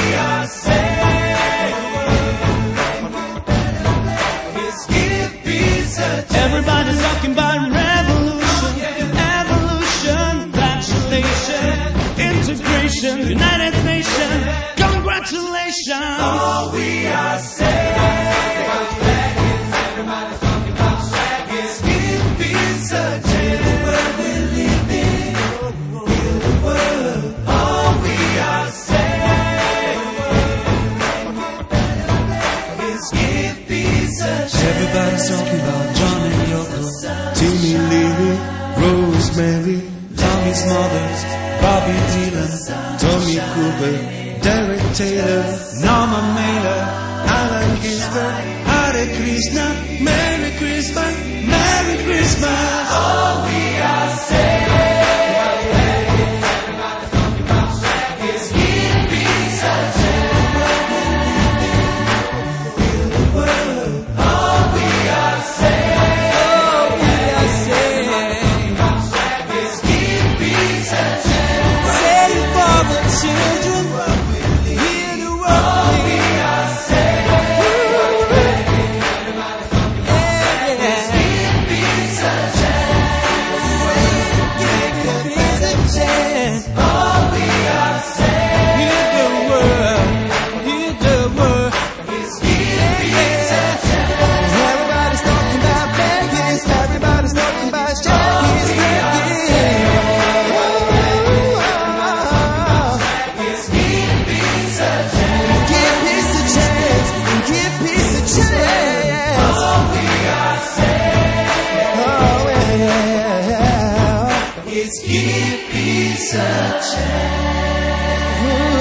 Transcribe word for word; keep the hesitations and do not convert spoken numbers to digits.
are saved. It's give peace a chance. Everybody's talking about revolution, evolution, congratulations, integration, United Nations, congratulations. Oh, we are saved. Everybody's talking about Shaq. It's give peace a chance. Heal the world we live in. Heal the world. Oh, we are saved. It's give peace a chance. Everybody's talking about John and Yoko, Timmy Lee, Rosemary, Tommy's mother, Bobby Dylan, Tommy Cooper, Derek Taylor, Norma Mailer, Alan Ginsberg, Hare Krishna, Merry Christmas, Merry Christmas. Oh, we are saved. Everybody's talking about Shaq. It's give peace a chance. Heal the world. Oh, we are saved. Oh, we are saved. It's give peace a chance. Saved for the children. Hear the word. We are saved. It's give peace a chance. Give peace a chance. Oh, we are saved. Hear the word. Hear the word. It's give peace a chance. Everybody's talking about Vegas. Everybody's talking about Jackie's Vegas. It's give peace a chance. Give peace a chance. Give peace a chance. Oh, we are saved. Oh, yeah. It's give peace a chance.